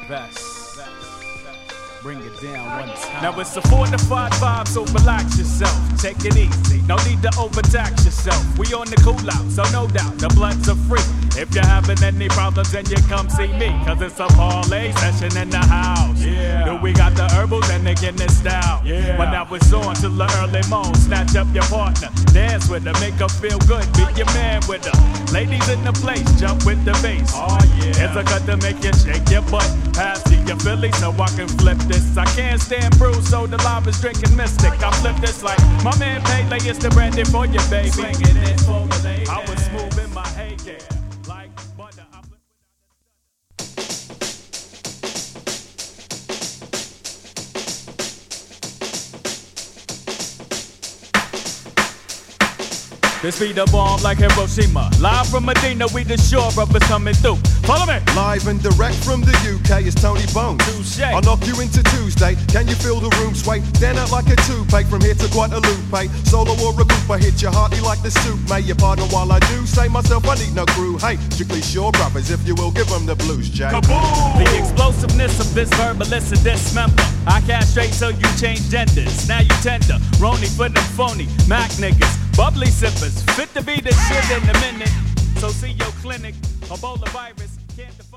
best. Bring it down one time. Now it's a fortified vibe, so relax yourself. Take it easy, no need to overtax yourself. We on the cool out, so no doubt the bloods are free. If you're having any problems, then you come see me. Cause it's a parlay session in the house. Yeah. We got the herbals and they getting style. Yeah. But now it's on till the early morn. Snatch up your partner, dance with her, make her feel good. Be your man with her. Ladies in the place, jump with the bass. Oh yeah. It's a cut to make you shake your butt. Pass to your Philly so I can flip this. I can't stand brews, so the love is drinking Mystic. I flip this like my man Pele is the brandy for you, baby. Swinging it for the lady. I was smooth in my heyday, like butter. I flip This be the bomb like Hiroshima. Live from Medina, we the shore of us coming through. Follow me. Live and direct from the UK, it's Tony Bones. Touché. I'll knock you into Tuesday. Can you feel the room sway? Stand out like a toupee from here to Guadalupe. Solo or a group, I hit you hardly like the soup. May your partner while I do say myself, I need no crew. Hey, strictly Shore Brothers, if you will, give them the blues, Jay. Kaboom! The explosiveness of this verbalist and dismember. I castrate till you change genders. Now you tender. Roni for them phony Mac niggas. Bubbly sippers, fit to be the shit in a minute. So see your clinic, Ebola virus, can't define.